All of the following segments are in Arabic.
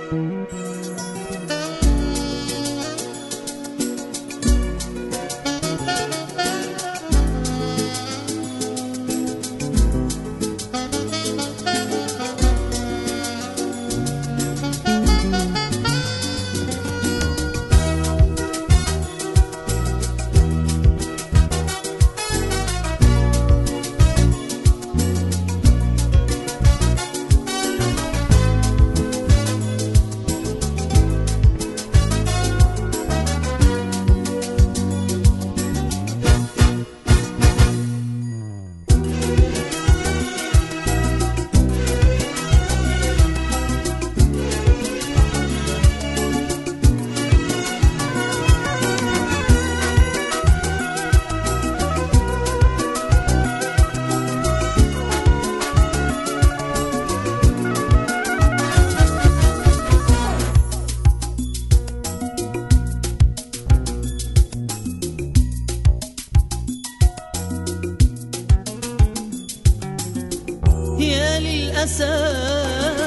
يا للأسف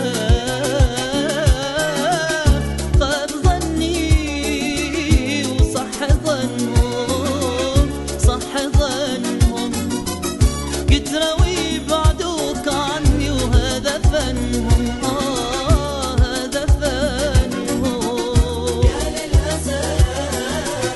خاب ظني وصح ظنهم، صح ظنهم كتروي بعدوك عني وهذا فنهم، هذا فنهم. يا للأسف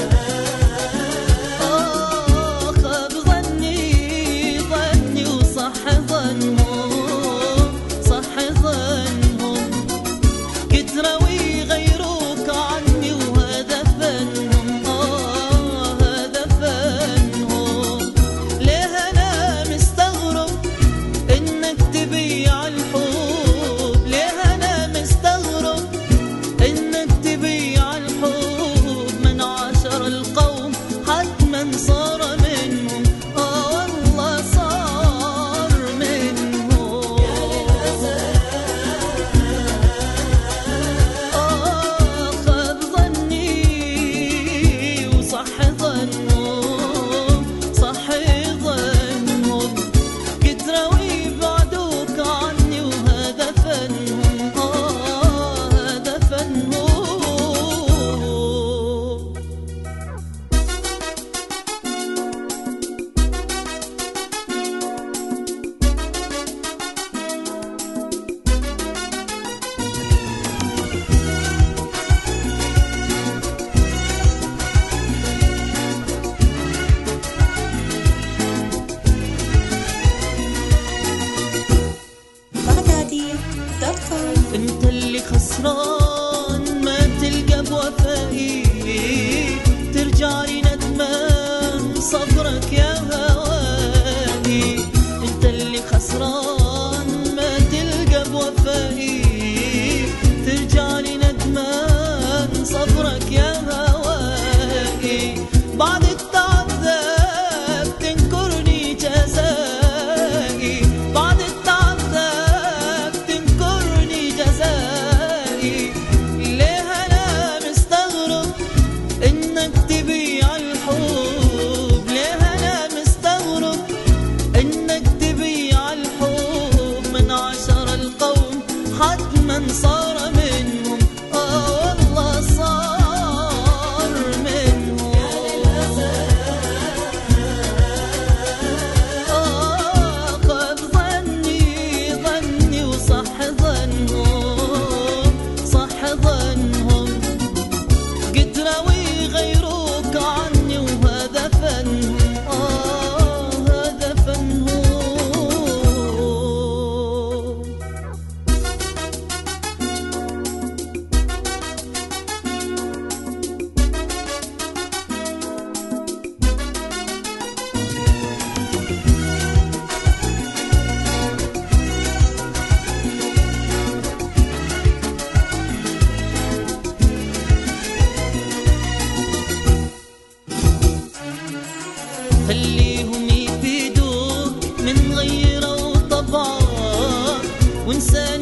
خاب ظني وصح ظنهم، صح ظنهم كتروي غيروك عني وهذا فنهم، هذا فنهم. ليه أنا مستغرب إنك تبيع الحب، ليه أنا مستغرب إنك تبيع الحب من عشر القوم حتما صار منهم، والله صار منهم. يا للأسف خاب ظني وصح ظنهم، صح ظنهم كتروي بعدوك عني وهذا فنهم، هذا فنهم. Baghdadi.com. انت اللي خسران ما تلقى بوفائي، ترجع لي ندمان صبرك يا هواني. انت اللي خسران ما تلقى بوفائي، ترجع لي ندمان صبرك يا هواني. بعد التعب ذاك تنكرني جزائي، بعد التعب ذاك تنكرني جزائي. ليه أنا مستغرب إنك تبيع الحب، ليه أنا مستغرب إنك تبيع الحب من عشر القوم حتما صار منهم، والله صار منهم. يا للأسف خاب ظني وصح ظنهم، صح ظنهم قدروي غيروك عني وهذا فنهم، هذا فنهم. خليهم يفيدوك من غيره طبعك وانسى